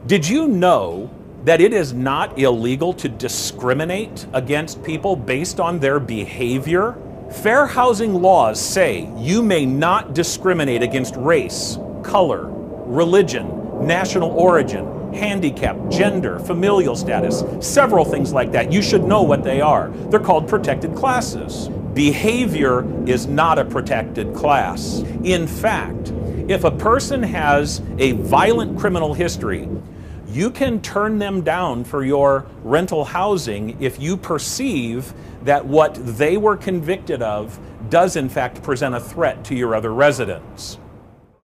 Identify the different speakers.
Speaker 1: Did you know that it is not illegal to discriminate against people based on their behavior? Fair housing laws say you may not discriminate against race, color, religion, national origin, handicap, gender, familial status, several things like that. You should know what they are. They're called protected classes. Behavior is not a protected class. In fact, if a person has a violent criminal history, you can turn them down for your rental housing if you perceive that what they were convicted of does in fact present a threat to your other residents.